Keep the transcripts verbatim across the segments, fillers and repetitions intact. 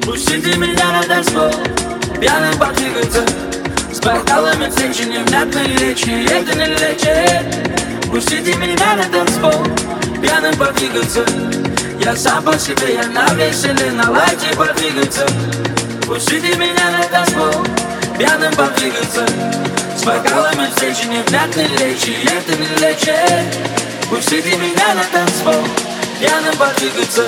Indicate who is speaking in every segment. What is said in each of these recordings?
Speaker 1: Пусти ты меня на танцпол, пьяным подвигаться, с бокалами встречи, невнятной речи, это не лечит. Пусти ты меня на танцпол, пьяным подвигаться, я сам по себе, я на веселе, на лайте подвигаться. Пусти ты меня на танцпол, пьяным подвигаться, с бокалами встречи, невнятной речи, это не лечит. Пусти ты меня на танцпол, пьяным подвигаться,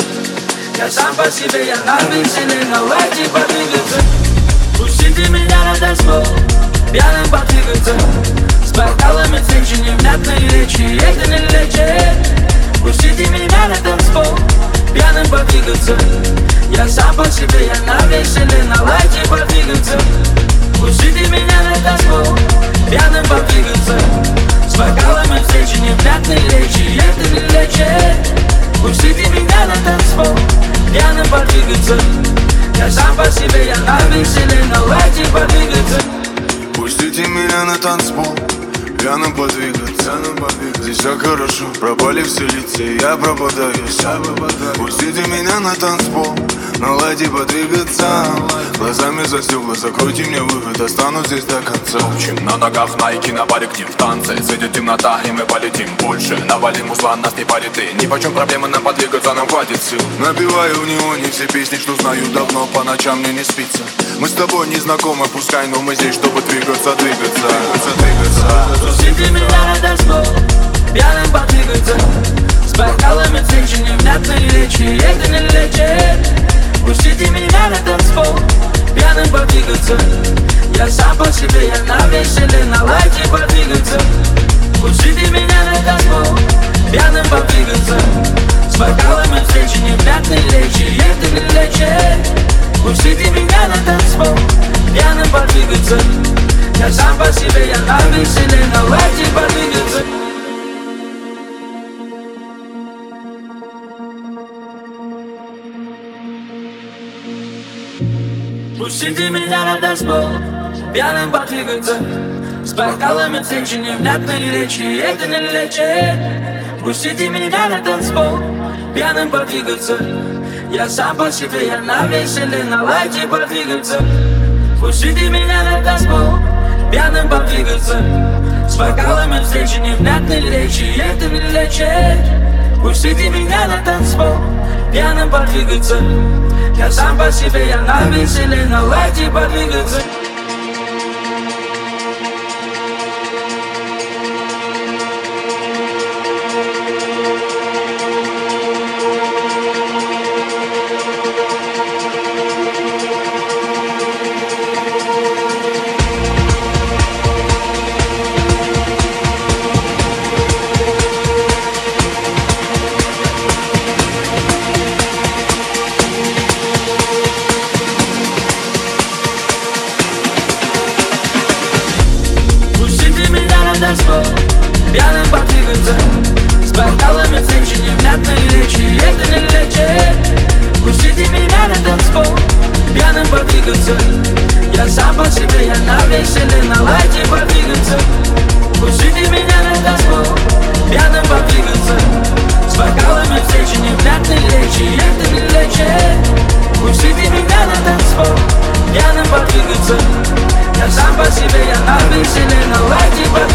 Speaker 1: я сам по себе, я на веселе, на лайте подвигаться. Пусти ты меня на танцпол, пьяным подвигаться, с бокалами встречи, невнятной речи, это не лечит. Пусти ты меня на танцпол, пьяным подвигаться, я сам по себе, я на веселе, на лайте подвигаться. Пусти ты меня на танцпол, пьяным подвигаться, с бокалами встречи, невнятной речи, это не лечит. Пусти ты меня на танцпол, пьяным подвигаться, я сам по себе, я на веселе, на лайте подвигаться.
Speaker 2: Пустите меня на танцпол, пьяным подвигаться, здесь все хорошо, пропали все лица, я пропадаю, я пропадаю. Пустите меня на танцпол, на лайте подвигаться, глазами за стекла, закройте мне выход, останусь здесь до конца.
Speaker 3: Топчем на ногах, найки на барик-тим, в танце светит темнота, и мы полетим больше. Навалим узла, нас не парит и ни почем проблемы нам подвигаться, нам хватит сил.
Speaker 2: Набиваю в неоне все песни, что знаю давно, по ночам мне не спится. Мы с тобой не знакомы, пускай, но мы здесь, чтобы двигаться, двигаться, двигаться.
Speaker 1: Пусти ты меня на танцпол, пьяным подвигаться, с бокалами встречи, невнятной речи, это не лечит. Пусти ты меня на танцпол, пьяным подвигаться, я сам по себе, я на веселе, на лайте подвигаться. Пусти ты меня на танцпол, пьяным подвигаться, с бокалами встречи, невнятной речи, это не лечит. Пусти ты меня на танцпол, пьяным подвигаться, я сам по себе, я на веселе, на лайте подвигаться. Пусти ты меня на танцпол, пьяным подвигаться, с бокалами встречи, невнятной речи, это не лечит. Пусти ты меня на танцпол, пьяным подвигаться, я сам по себе, я на веселе, на лайте подвигаться. Пусти ты меня на танцпол, пьяным подвигаться, с бокалами встречи, невнятной речи, это не лечит. Пусти ты меня на танцпол, пьяным подвигаться, я сам по себе, я на веселе, на лайте подвигаться. Пьяным подвигаться, с бокалами встречи, невнятной речи, это не лечит. Пусти ты меня на танцпол, пьяным подвигаться, я сам по себе, я на веселе, на лайте подвигаться. Пусти ты меня на танцпол, пьяным подвигаться, с бокалами встречи, невнятной речи, это не лечит. Пусти ты меня на танцпол, пьяным подвигаться, я сам по себе, я на веселе, на лайте подвигаться.